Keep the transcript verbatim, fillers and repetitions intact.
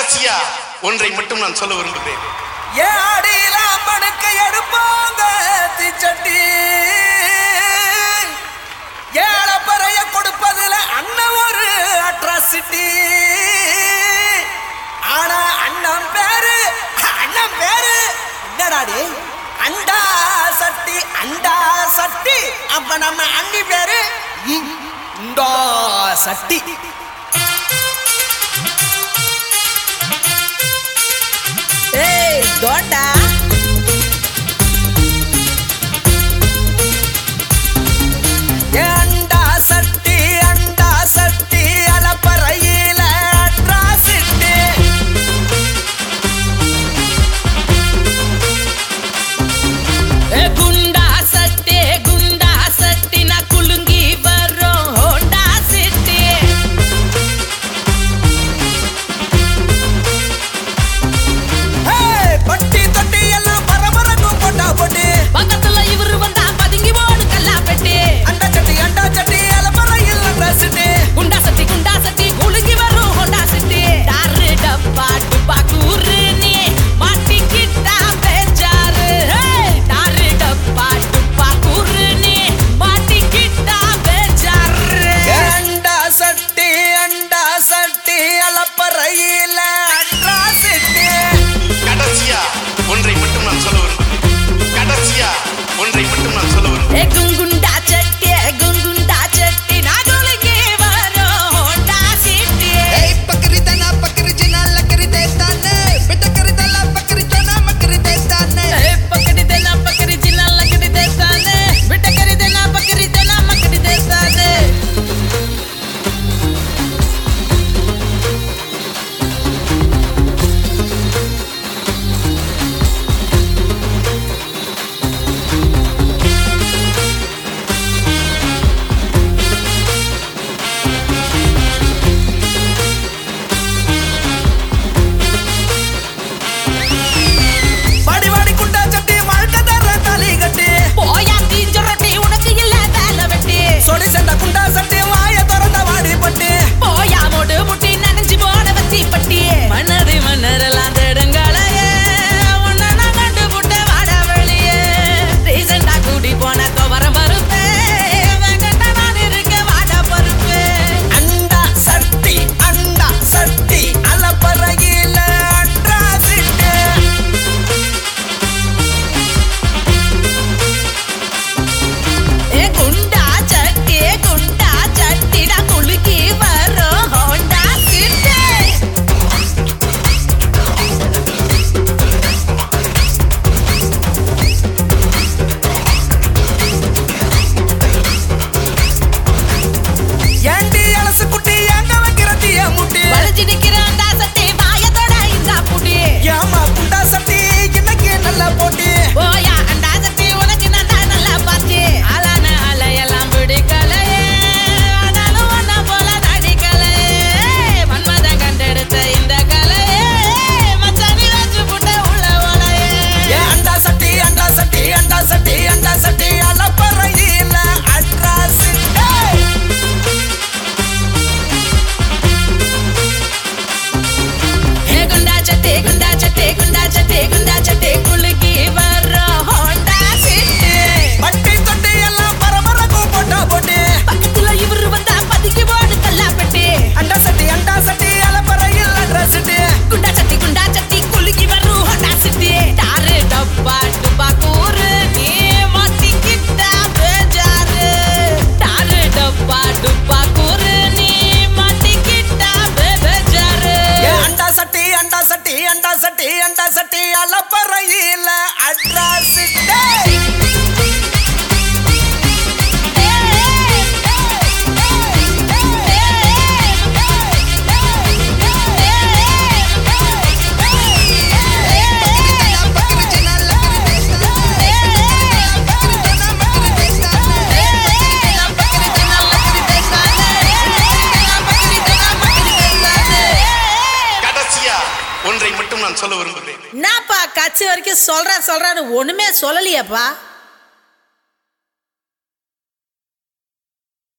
கடைசியா ஒன்றை மட்டும் நான் சொல்ல விரும்புகிறேன். ஏடிலாம் படுக்க எடுப்பாங்க தீச்சட்டி, ஏழப்பறைய கொடுப்பதுல அண்ணன் ஒரு அட்ராசிட்டி. ஆனா அண்ணன் பேரு அண்ணன் பேரு என்னடாடி அண்டா சட்டி அண்டா சட்டி. அப்ப நம்ம அண்ணி பேரு இண்டா சட்டி. ஏய் தோண்டா அண்டா சட்டி அண்டா சட்டி அலப்பறையில அட்ராசிட்டி. குண்டா சட்டே குண்டா சட்டி நான் குலுங்கி வரும் ஹோண்டா சிட்டி. பட்டி தொட்டி எல்லாம் பரபரக்கும் போட்டா போட்டு பக்கத்துல இவரு வந்தா பதுங்கி ஓடு கல்லா பெட்டி. அண்டா சட்டி அண்டா சட்டி அலப்பறையில் அட்ராசிட்டி. குண்டா சட்டி குண்டா சட்டி குலுங்கி வரும் ஹோண்டா சிட்டி. டாரு டப்பா டுப்பா கூறு நீ மாட்டிக்கிட்டா பேச்சாரு. டாரு டப்பா டுப்பா கூறு நீ மாட்டிக்கிட்டா பேச்சாரு. அண்டா சட்டி அண்டா சட்டி அலப்பறையில அட்ராசிட்டி. கடைசியா ஒன்றை மட்டும் நான் சொல்ல விரும்புகிறேன். கடைசியா ஒன்றை மட்டும் நான் சொல்ல விரும்புகிறேன். ஏ குங்குண்டா சட்டி குங்குண்டா சட்டி நான் குலுங்கி வரும் ஹோண்டா சிட்டி. பக்கரி தனா பக்கரி ஜினா லக்கரி தேத்தானே பிட்டக்கரி தலா பக்கரி ஜனா மக்கரி தேத்தானே. பக்கடி தேனா பக்கடி ஜில்லா லக்கடி தேத்தானே விட்டக்கரி தேனா பக்கரி தேனா மக்கடி தேத்தானே. வாடி வாடி குண்டா சட்டி வாழ்க்கை தர தாலி கட்டி. போயா தீஞ்ச ரொட்டி உனக்கு இல்ல வேலை வெட்டி. சொடி சண்டை குண்டா சட்டி வாய திறந்த வாடி பட்டி. போயா மோடு முட்டி நனைஞ்சு போன வத்தி பட்டி. மன்னது மன்னரெல்லாம் தேடுங்களையே உன்னை நான் கண்டு புட்ட வாட வெளியே. ரீசெண்டா கூடி போன துவரம் பருப்பே வெங்கட்ட நான் இருக்க வாட பருப்பே. அண்டா சட்டி அண்டா சட்டி அலப்பறையில அட்ராசிட்டி. ஏ குண்டா சட்டி குண்டா சட்டி நான் குலுக்கி வரும் ஹோண்டா சிட்டி. ஏண்டி அலசு குட்டி எங்க வைக்கிற தீய முட்டி. வளைஞ்சு நிக்கிற அண்டா சட்டி வாயத்தோட இந்தா புடி. ஏமா குண்டா சட்டி இன்னைக்கு நல்ல போட்டி. போயா அண்டா சட்டி உனக்கு நான் தான் நல்லா பாத்தி. ஆளான அலையெல்லாம் பிடிக்கலையே ஆனாலும் ஒன்ன போல நடிக்கலையே. மன்மதன் கண்டெடுத்த இந்த கலையே மச்சானி வச்சு புட்ட உள்ள ஓலையே. ஏ அண்டா சட்டி அண்டா சட்டி அண்டா சட்டி அண்டா சட்டி அலப்பறையில அட்ராசிட்டி. ஏ குண்டா சட்டி குண்டா சட்டி குண்டா சட்டி குண்டா சட்டி குலுக்கி வரும் ஹோண்டா சிட்டி. பட்டி தொட்டி எல்லாம் பரபரக்கும் போட்டா போட்டி. பக்கத்துல இவரு வந்தா பதுங்கி ஓடு கல்லா பெட்டி. அண்டா சட்டி அண்டா சட்டி அலப்பறையில் அட்ராசிட்டி. குண்டா சட்டி குண்டா சட்டி குலுக்கி வரும் ஹோண்டா சிட்டி. டாரு டப்பா டுப்பா கூறு நீ மாட்டிக்கிட்டா பேஜாரு. டாரு டப்பா டுப்பா கூறு நீ மாட்டிக்கிட்டா பேஜாரு. ஏ அண்டா சட்டி அண்டா சட்டி அண்டா சட்டி அண்டா சட்டி அலப்பறையில அட்ராசிட்டி. கடைசியா ஒன்றை மட்டும் நான் சொல்ல விரும்புகிறேன். என்னப்பா கட்சி வரைக்கும் சொல்றேன் சொல்றேன்னு ஒண்ணுமே சொல்லலையேப்பா.